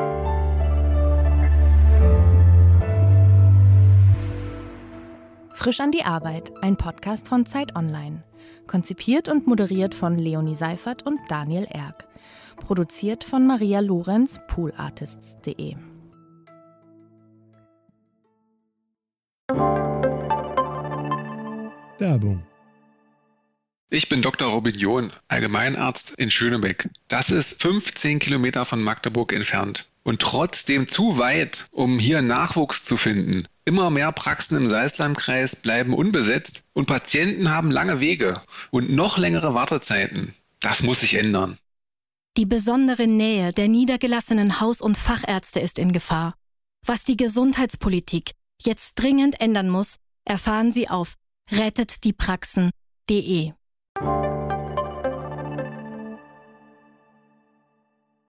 [SPEAKER 1] Frisch an die Arbeit, ein Podcast von Zeit Online. Konzipiert und moderiert von Leonie Seifert und Daniel Erck. Produziert von Maria Lorenz, poolartists punkt de.
[SPEAKER 6] Werbung.
[SPEAKER 4] Ich bin Doktor Robin John, Allgemeinarzt in Schönebeck. Das ist fünfzehn Kilometer von Magdeburg entfernt und trotzdem zu weit, um hier Nachwuchs zu finden. Immer mehr Praxen im Salzlandkreis bleiben unbesetzt und Patienten haben lange Wege und noch längere Wartezeiten. Das muss sich ändern.
[SPEAKER 5] Die besondere Nähe der niedergelassenen Haus- und Fachärzte ist in Gefahr. Was die Gesundheitspolitik jetzt dringend ändern muss, erfahren Sie auf rettet die praxen punkt de.